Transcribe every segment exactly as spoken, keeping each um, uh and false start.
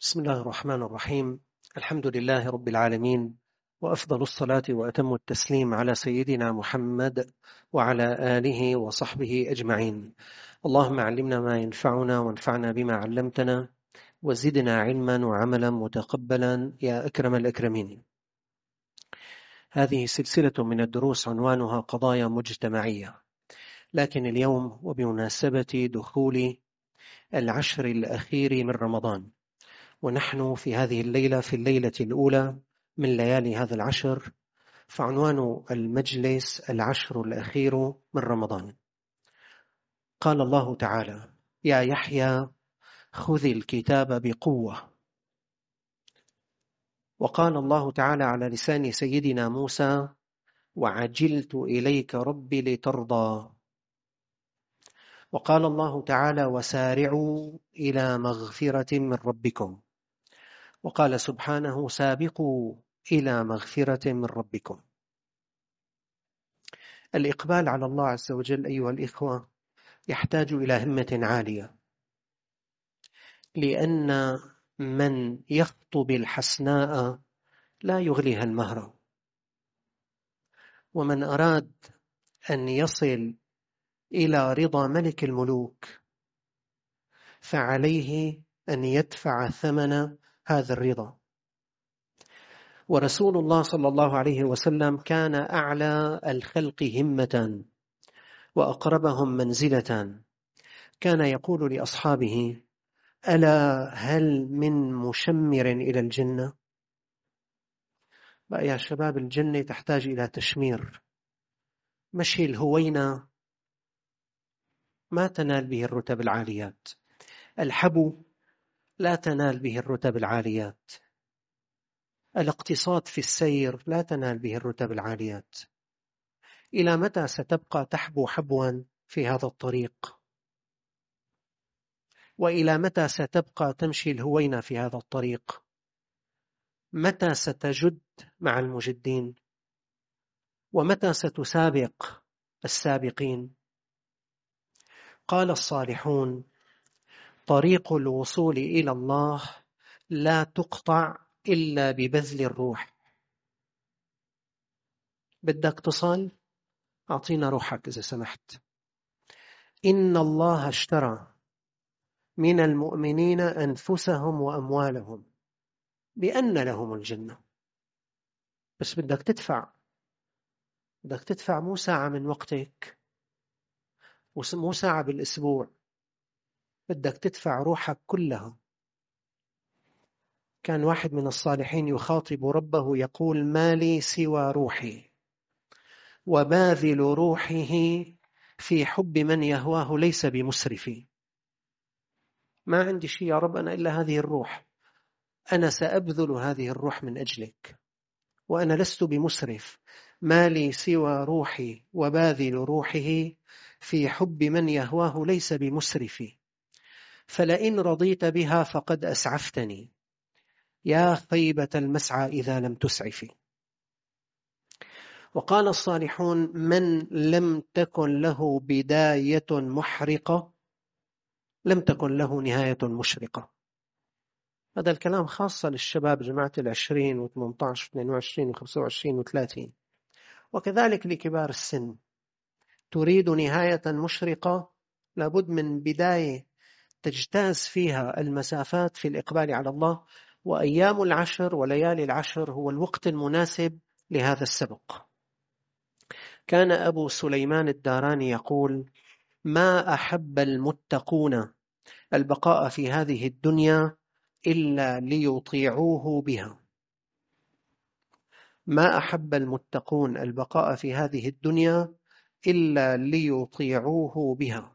بسم الله الرحمن الرحيم. الحمد لله رب العالمين، وأفضل الصلاة وأتم التسليم على سيدنا محمد وعلى آله وصحبه أجمعين. اللهم علمنا ما ينفعنا وانفعنا بما علمتنا وزدنا علما وعملا متقبلا يا أكرم الأكرمين. هذه سلسلة من الدروس عنوانها قضايا مجتمعية، لكن اليوم وبمناسبة دخول العشر الأخير من رمضان، ونحن في هذه الليلة في الليلة الأولى من ليالي هذا العشر، فعنوان المجلس العشر الأخير من رمضان. قال الله تعالى: يا يحيى خذ الكتاب بقوة. وقال الله تعالى على لسان سيدنا موسى: وعجلت إليك ربي لترضى. وقال الله تعالى: وسارعوا إلى مغفرة من ربكم. وقال سبحانه: سابقوا إلى مغفرة من ربكم. الإقبال على الله عز وجل أيها الإخوة يحتاج إلى همة عالية، لأن من يخطب الحسناء لا يغليها المهر، ومن أراد أن يصل إلى رضا ملك الملوك فعليه أن يدفع ثمن هذا الرضا. ورسول الله صلى الله عليه وسلم كان أعلى الخلق همة وأقربهم منزلة، كان يقول لأصحابه: ألا هل من مشمر إلى الجنة؟ بقى يا شباب، الجنة تحتاج إلى تشمير. مشي الهوينة ما تنال به الرتب العاليات، الحبو لا تنال به الرتب العاليات، الاقتصاد في السير لا تنال به الرتب العاليات. إلى متى ستبقى تحبو حبوا في هذا الطريق؟ وإلى متى ستبقى تمشي الهوينة في هذا الطريق؟ متى ستجد مع المجدين؟ ومتى ستسابق السابقين؟ قال الصالحون: طريق الوصول إلى الله لا تقطع إلا ببذل الروح. بدك تصل؟ أعطينا روحك إذا سمحت. إن الله اشترى من المؤمنين أنفسهم وأموالهم بأن لهم الجنة. بس بدك تدفع، بدك تدفع مو ساعة من وقتك، مو ساعة بالأسبوع، بدك تدفع روحك كلها. كان واحد من الصالحين يخاطب ربه يقول: ما لي سوى روحي، وباذل روحه في حب من يهواه ليس بمسرف. ما عندي شيء يا رب أنا إلا هذه الروح، أنا سأبذل هذه الروح من أجلك، وأنا لست بمسرف. ما لي سوى روحي وباذل روحه في حب من يهواه ليس بمسرف، فلئن رضيت بها فقد أسعفتني، يا خيبة المسعى إذا لم تسعفي. وقال الصالحون: من لم تكن له بداية محرقة لم تكن له نهاية مشرقة. هذا الكلام خاصة للشباب، جماعة العشرين وثمانية عشر واثنين وعشرين وخمسة وعشرين وثلاثين، وكذلك لكبار السن. تريد نهاية مشرقة، لابد من بداية تجتاز فيها المسافات في الإقبال على الله، وأيام العشر وليالي العشر هو الوقت المناسب لهذا السبق. كان أبو سليمان الداراني يقول: ما أحب المتقون البقاء في هذه الدنيا إلا ليطيعوه بها. ما أحب المتقون البقاء في هذه الدنيا إلا ليطيعوه بها.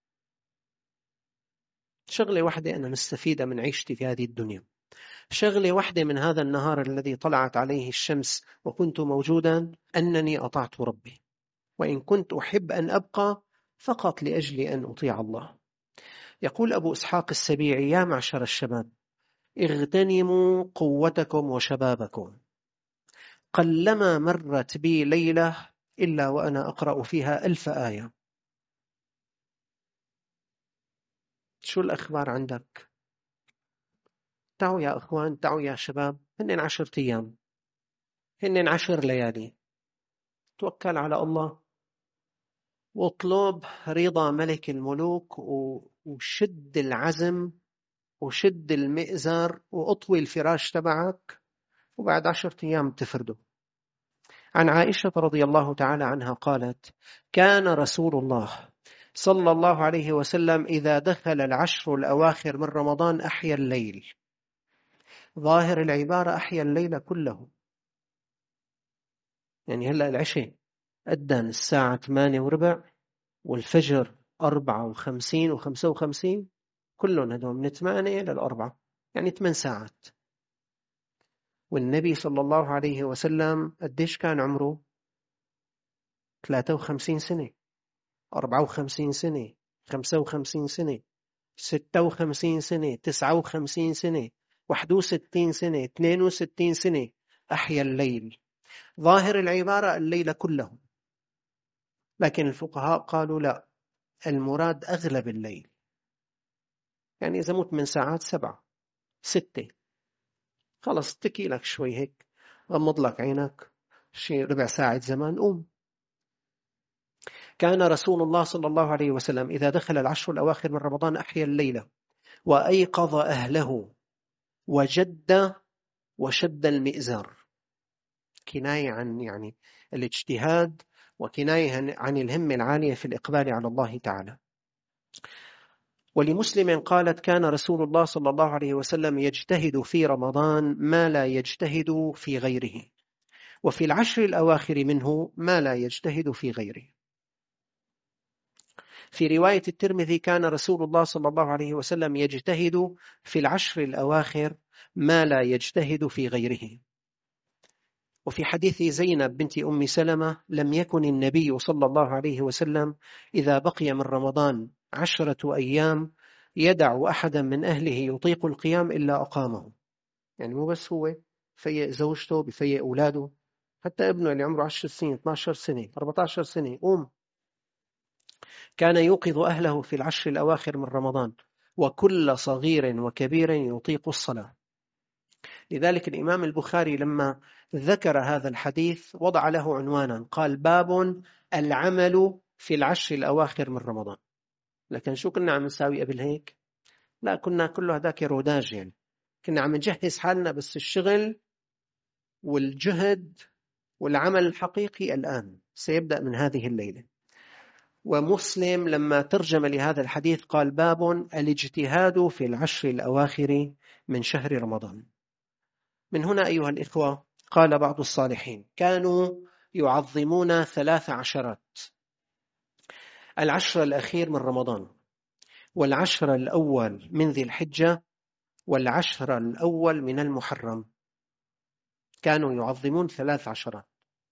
شغلة واحدة أنا مستفيدة من عيشتي في هذه الدنيا، شغلة واحدة من هذا النهار الذي طلعت عليه الشمس وكنت موجودا، أنني أطعت ربي، وإن كنت أحب أن أبقى فقط لأجل أن أطيع الله. يقول أبو إسحاق السبيعي: يا معشر الشباب، اغتنموا قوتكم وشبابكم. قلما مرت بي ليلة إلا وأنا أقرأ فيها ألف آية. شو الأخبار عندك؟ تعوا يا أخوان، تعوا يا شباب، هن عشرة أيام، هن عشر ليالي. توكل على الله واطلب رضا ملك الملوك، وشد العزم وشد المئزر وأطوي الفراش تبعك، وبعد عشرة أيام تفرده. عن عائشة رضي الله تعالى عنها قالت: كان رسول الله صلى الله عليه وسلم إذا دخل العشر الأواخر من رمضان أحيا الليل. ظاهر العبارة أحيا الليل كله، يعني هلأ العشاء أذن الساعة ثمانية وربع والفجر أربعة وخمسين وخمسة وخمسين، كلهم هدول من ثمانية للأربعة، يعني ثمان ساعات. والنبي صلى الله عليه وسلم قديش كان عمره؟ ثلاثة وخمسين سنة، أربعة وخمسين سنة، خمسة وخمسين سنة، ستة وخمسين سنة، تسعة وخمسين سنة، واحد وستين سنة، اثنين وستين سنة. أحيا الليل، ظاهر العبارة الليل كله، لكن الفقهاء قالوا لا، المراد أغلب الليل. يعني إذا مت من ساعات سبعة ستة، خلص اتكي لك شوي هيك، غمض لك عينك شي ربع ساعة زمان، قوم. كان رسول الله صلى الله عليه وسلم إذا دخل العشر الأواخر من رمضان أحيا الليلة وأيقظ أهله وجد وشد المئزر، كناية عن يعني الاجتهاد، وكناية عن الهمة العالية في الإقبال على الله تعالى. ولمسلم قالت: كان رسول الله صلى الله عليه وسلم يجتهد في رمضان ما لا يجتهد في غيره، وفي العشر الأواخر منه ما لا يجتهد في غيره. في رواية الترمذي: كان رسول الله صلى الله عليه وسلم يجتهد في العشر الأواخر ما لا يجتهد في غيره. وفي حديث زينب بنت أم سلمة: لم يكن النبي صلى الله عليه وسلم إذا بقي من رمضان عشرة أيام يدع أحدا من أهله يطيق القيام إلا أقامه. يعني مو بس هو، بفيق زوجته، بفيق أولاده، حتى ابنه اللي عمره عشر سنين، اثنتي عشرة سنة، أربعة عشر سنة، قوم. كان يوقظ أهله في العشر الأواخر من رمضان، وكل صغير وكبير يطيق الصلاة. لذلك الإمام البخاري لما ذكر هذا الحديث وضع له عنوانا، قال: باب العمل في العشر الأواخر من رمضان. لكن شو كنا عم نساوي قبل هيك؟ لا، كنا كله هذاك روداج، يعني كنا عم نجهز حالنا، بس الشغل والجهد والعمل الحقيقي الآن سيبدأ من هذه الليلة. ومسلم لما ترجم لهذا الحديث قال: باب الاجتهاد في العشر الأواخر من شهر رمضان. من هنا أيها الإخوة، قال بعض الصالحين: كانوا يعظمون ثلاث عشرات: العشر الأخير من رمضان، والعشر الأول من ذي الحجة، والعشر الأول من المحرم. كانوا يعظمون ثلاث عشرات.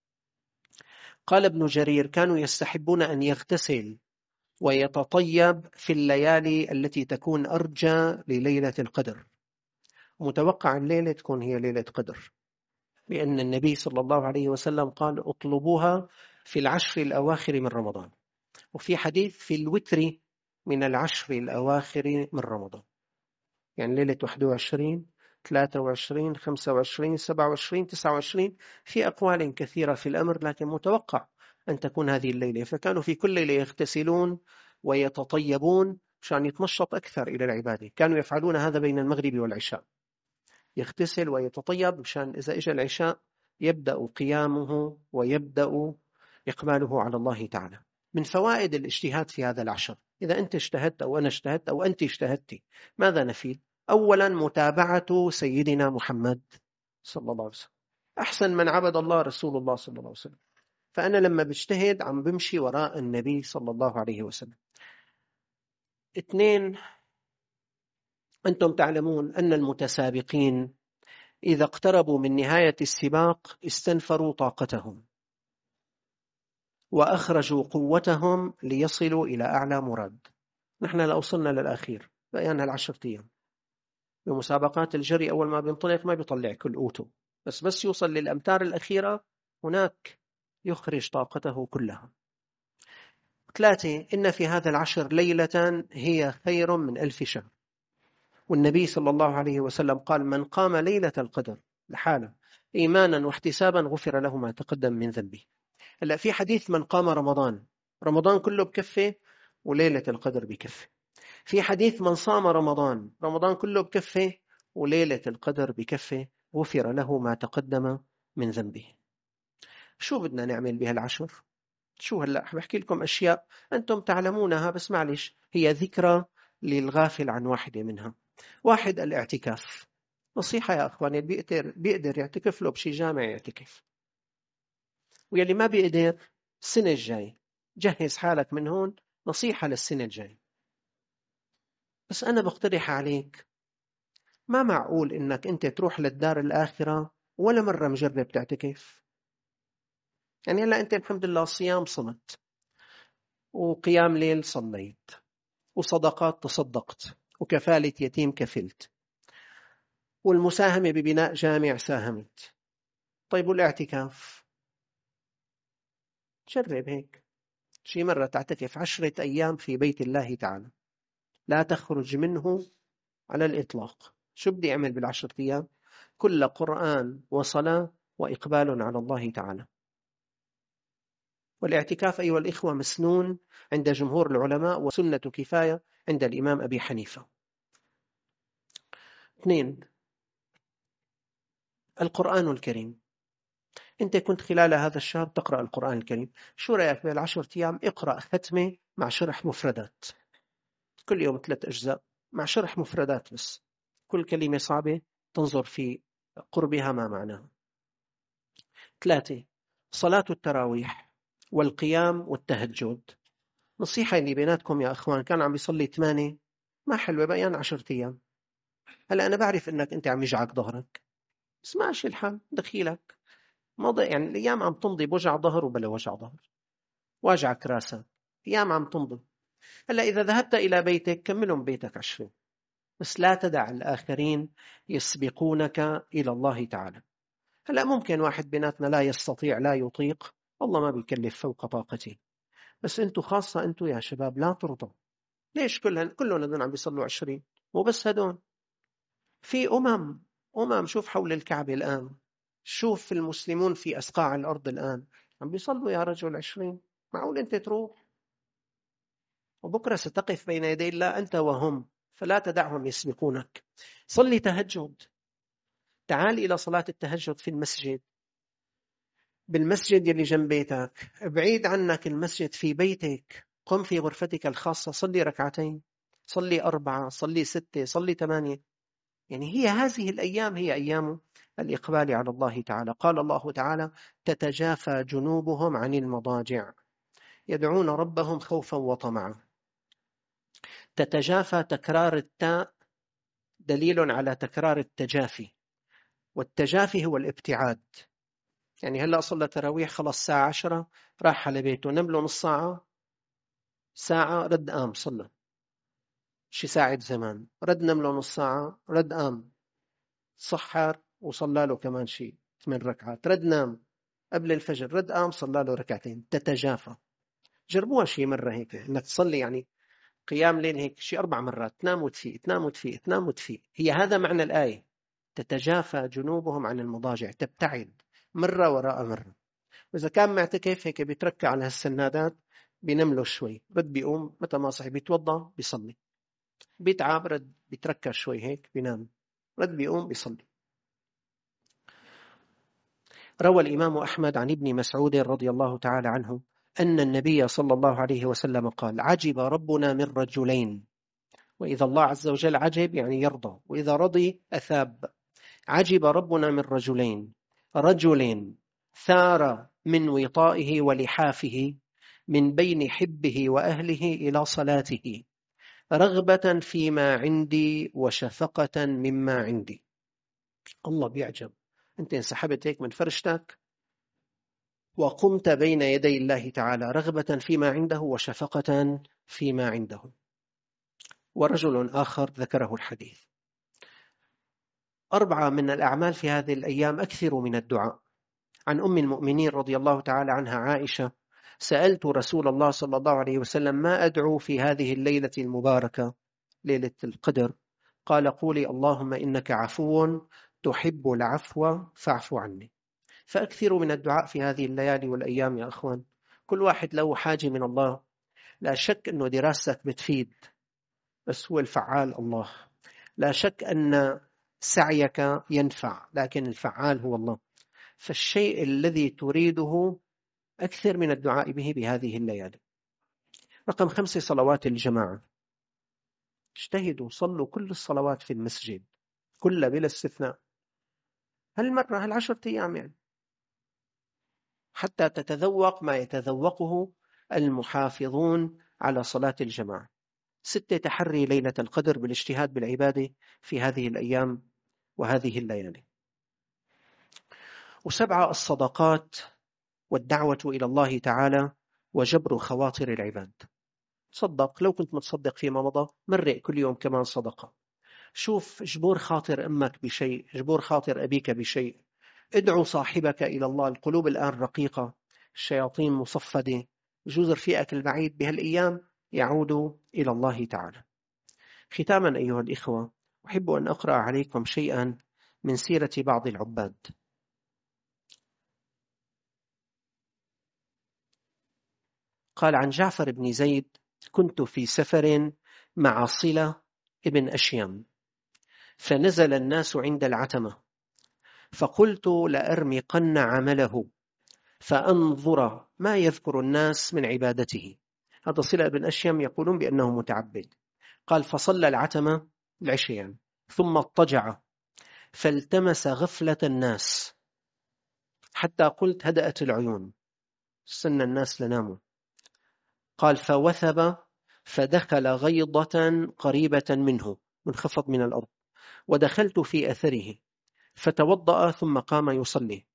قال ابن جرير: كانوا يستحبون أن يغتسل ويتطيب في الليالي التي تكون أرجى لليلة القدر. متوقع الليلة تكون هي ليلة قدر، لأن النبي صلى الله عليه وسلم قال: اطلبوها في العشر الأواخر من رمضان. وفي حديث: في الوتر من العشر الأواخر من رمضان، يعني ليلة واحد وعشرين، ثلاثة وعشرين، خمسة وعشرين، سبعة وعشرين، تسعة وعشرين. في أقوال كثيرة في الأمر، لكن متوقع أن تكون هذه الليلة. فكانوا في كل ليلة يغتسلون ويتطيبون مشان يتنشط أكثر إلى العبادة. كانوا يفعلون هذا بين المغرب والعشاء، يغتسل ويتطيب مشان إذا إجا العشاء يبدأ قيامه ويبدأ إقباله على الله تعالى. من فوائد الاجتهاد في هذا العشر، إذا أنت اجتهدت أو أنا اجتهدت أو أنت اجتهدت، ماذا نفيد؟ أولا متابعة سيدنا محمد صلى الله عليه وسلم. أحسن من عبد الله رسول الله صلى الله عليه وسلم. فأنا لما بجتهد عم بمشي وراء النبي صلى الله عليه وسلم. اثنين، أنتم تعلمون أن المتسابقين إذا اقتربوا من نهاية السباق استنفروا طاقتهم وأخرجوا قوتهم ليصلوا إلى أعلى مراد. نحن لا وصلنا للأخير، بقينا العشرة أيام. بمسابقات الجري أول ما بينطلق ما بيطلع كل قوته، بس بس يوصل للأمتار الأخيرة هناك يخرج طاقته كلها. ثلاثة، إن في هذا العشر ليلة هي خير من ألف شهر. والنبي صلى الله عليه وسلم قال من قام ليلة القدر لحاله إيمانا واحتسابا غفر له ما تقدم من ذنبه. هلا في حديث من قام رمضان، رمضان كله بكفه وليلة القدر بكفه. في حديث من صام رمضان، رمضان كله بكفه وليلة القدر بكفه، غفر له ما تقدم من ذنبه. شو بدنا نعمل بهالعشر؟ شو هلأ بحكي لكم أشياء أنتم تعلمونها، بس معلش هي ذكرى للغافل عن واحدة منها. واحد، الاعتكاف. نصيحة يا أخواني، اللي بيقدر, بيقدر يعتكف له بشي جامع يعتكف، ويلي ما بيقدر السنة الجاي جهز حالك من هون، نصيحة للسنة الجاي. بس أنا بقترح عليك، ما معقول إنك أنت تروح للدار الآخرة ولا مرة مجرب تعتكف. يعني هلا أنت الحمد لله صيام صمت، وقيام ليل صليت، وصدقات تصدقت، وكفالة يتيم كفلت، والمساهمة ببناء جامع ساهمت. طيب والاعتكاف؟ جرب هيك شي مرة تعتكف عشرة أيام في بيت الله تعالى، لا تخرج منه على الإطلاق. شو بدي أعمل بالعشرة أيام؟ كل قرآن وصلاة وإقبال على الله تعالى. والاعتكاف أيها الإخوة مسنون عند جمهور العلماء، وسنة كفاية عند الإمام أبي حنيفة. اثنين، القرآن الكريم. أنت كنت خلال هذا الشهر تقرأ القرآن الكريم، شو رأيك بالعشرة أيام اقرأ ختمة مع شرح مفردات، كل يوم ثلاث أجزاء مع شرح مفردات بس، كل كلمة صعبة تنظر في قربها ما معناها. ثلاثة، صلاة التراويح والقيام والتهجد. نصيحة اللي بيناتكم يا أخوان، كان عم بيصلي ثمانية ما حلوة بقيان عشرة أيام. هلا أنا بعرف إنك أنت عم يجعك ظهرك، بس ماشي الحال دخيلك مضى، يعني الأيام عم تمضي بوجع ظهر وبلا وجع ظهر، واجعك راسك، أيام عم تمضي. هلا إذا ذهبت إلى بيتك كملهم بيتك عشرين، بس لا تدع الآخرين يسبقونك إلى الله تعالى. هلا ممكن واحد بيناتنا لا يستطيع لا يطيق، الله ما بيكلف فوق طاقته، بس أنتوا خاصة أنتوا يا شباب لا ترضوا. ليش كلهم كلهم هذول عم بيصلوا عشرين؟ مو بس هدول، في أمم أمم شوف حول الكعبة الآن، شوف المسلمون في أسقاع الأرض الآن عم بيصلوا يا رجل عشرين. معقول أنت تروح؟ وبكرة ستقف بين يدي الله أنت وهم، فلا تدعهم يسبقونك. صلي تهجد، تعال إلى صلاة التهجد في المسجد، بالمسجد يلي جنب بيتك، بعيد عنك المسجد في بيتك، قم في غرفتك الخاصة صلي ركعتين، صلي أربعة، صلي ستة، صلي ثمانية. يعني هي هذه الأيام هي أيام الإقبال على الله تعالى. قال الله تعالى تتجافى جنوبهم عن المضاجع يدعون ربهم خوفا وطمعا. تتجافى، تكرار التاء دليل على تكرار التجافي، والتجافي هو الابتعاد. يعني هلأ صلى تراويح خلص الساعة عشرة راح على بيته، نم له نص ساعة ساعة رد قام صلى شي ساعة زمان، رد نم له نص ساعة رد قام صحر وصلى له كمان شي ثمان ركعات، رد نام قبل الفجر رد قام صلى له ركعتين. تتجافى، جربوها شي مرة هيك انك تصلي يعني قيام ليل هيك شي أربع مرات، تنام وتفيق تنام وتفيق تنام وتفيق. هي هذا معنى الآية، تتجافى جنوبهم عن المضاجع، تبتعد مرة وراء مرة. وإذا كان معتكف هيك بيتركع على هالسنادات بينام له شوي، رد بيقوم متى ما صحي بيتوضأ بيصلي، بيتعب رد بيتركع شوي هيك بينام، رد بيقوم بيصلي. روى الإمام أحمد عن ابن مسعود رضي الله تعالى عنه أن النبي صلى الله عليه وسلم قال عجب ربنا من رجلين، وإذا الله عز وجل عجب يعني يرضى، وإذا رضي أثاب. عجب ربنا من رجلين، رجل ثار من وطائه ولحافه من بين حبه وأهله إلى صلاته رغبة فيما عندي وشفقة مما عندي. الله بيعجب، أنت انسحبت هيك من فرشتك وقمت بين يدي الله تعالى رغبة فيما عنده وشفقة فيما عنده. ورجل آخر ذكره الحديث. أربعة من الأعمال في هذه الأيام أكثر من الدعاء. عن أم المؤمنين رضي الله تعالى عنها عائشة سألت رسول الله صلى الله عليه وسلم ما أدعو في هذه الليلة المباركة ليلة القدر؟ قال قولي اللهم إنك عفو تحب العفو فاعف عني. فأكثروا من الدعاء في هذه الليالي والأيام يا أخوان. كل واحد له حاجة من الله. لا شك أنه دراستك بتفيد، بس هو الفعال الله. لا شك أن سعيك ينفع، لكن الفعال هو الله. فالشيء الذي تريده أكثر من الدعاء به بهذه الليالي. رقم خمسة، صلوات الجماعة. اجتهدوا صلوا كل الصلوات في المسجد كلها بلا استثناء، هالمرة هالعشرة أيام يعني، حتى تتذوق ما يتذوقه المحافظون على صلاة الجماعة. ستة، تحري ليلة القدر بالاجتهاد بالعبادة في هذه الأيام وهذه الليالي. وسبعة، الصدقات والدعوة إلى الله تعالى وجبر خواطر العباد. تصدق، لو كنت متصدق فيما مضى مرق كل يوم كمان صدقة. شوف جبور خاطر أمك بشيء، جبور خاطر أبيك بشيء. ادعو صاحبك إلى الله. القلوب الآن رقيقة، الشياطين مصفدة، جوز رفيقك البعيد بهالأيام يعود إلى الله تعالى. ختاما أيها الإخوة، أحب أن أقرأ عليكم شيئا من سيرة بعض العباد. قال عن جعفر بن زيد: كنت في سفر مع صلة ابن أشيم، فنزل الناس عند العتمة، فقلت لأرمقن عمله فأنظر ما يذكر الناس من عبادته. هذا صلة ابن أشيم يقولون بأنه متعبد. قال فصلى العتمة العشيان ثم اضطجع فالتمس غفلة الناس حتى قلت هدأت العيون، استنى الناس لناموا. قال فوثب فدخل غيضة قريبة منه، منخفض من الأرض، ودخلت في أثره فتوضأ ثم قام يصلي.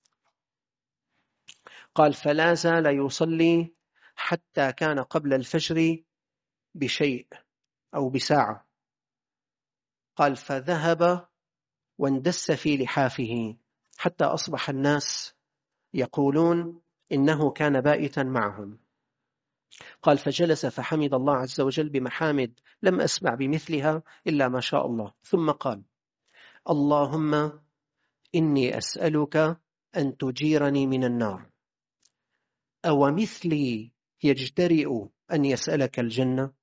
قال فلا زال يصلي حتى كان قبل الفجر بشيء أو بساعة. قال فذهب واندس في لحافه حتى أصبح الناس يقولون إنه كان بائتا معهم. قال فجلس فحمد الله عز وجل بمحامد لم أسمع بمثلها إلا ما شاء الله، ثم قال اللهم إني أسألك أن تجيرني من النار، أو مثلي يجترئ أن يسألك الجنة.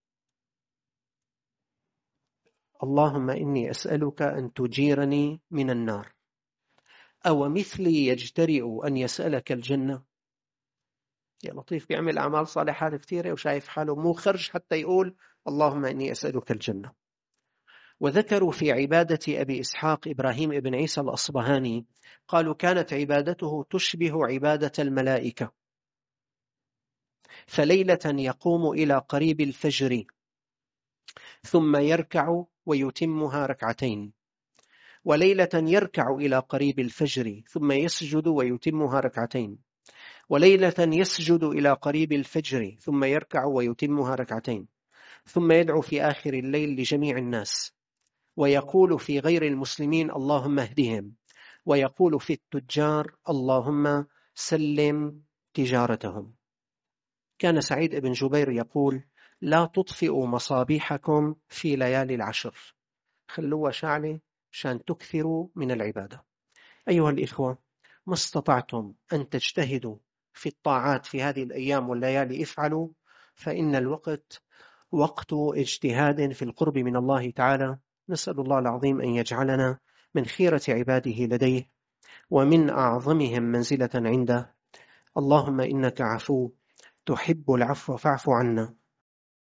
اللهم إني أسألك أن تجيرني من النار، أو مثلي يجترئ أن يسألك الجنة. يا لطيف، بيعمل أعمال صالحات كثيرة وشايف حاله مو خرج حتى يقول اللهم إني أسألك الجنة. وذكروا في عبادة أبي إسحاق إبراهيم ابن عيسى الأصبهاني، قالوا كانت عبادته تشبه عبادة الملائكة، فليلة يقوم إلى قريب الفجر ثم يركع ويتمها ركعتين، وليلة يركع إلى قريب الفجر ثم يسجد ويتمها ركعتين، وليلة يسجد إلى قريب الفجر ثم يركع ويتمها ركعتين، ثم يدعو في آخر الليل لجميع الناس، ويقول في غير المسلمين اللهم اهدهم، ويقول في التجار اللهم سلم تجارتهم. كان سعيد بن جبير يقول لا تطفئوا مصابيحكم في ليالي العشر، خلوها شعلة شان تكثروا من العبادة. أيها الإخوة، ما استطعتم أن تجتهدوا في الطاعات في هذه الأيام والليالي افعلوا، فإن الوقت وقت اجتهاد في القرب من الله تعالى. نسأل الله العظيم أن يجعلنا من خيرة عباده لديه ومن أعظمهم منزلة عنده. اللهم إنك عفو تحب العفو فاعف عنا.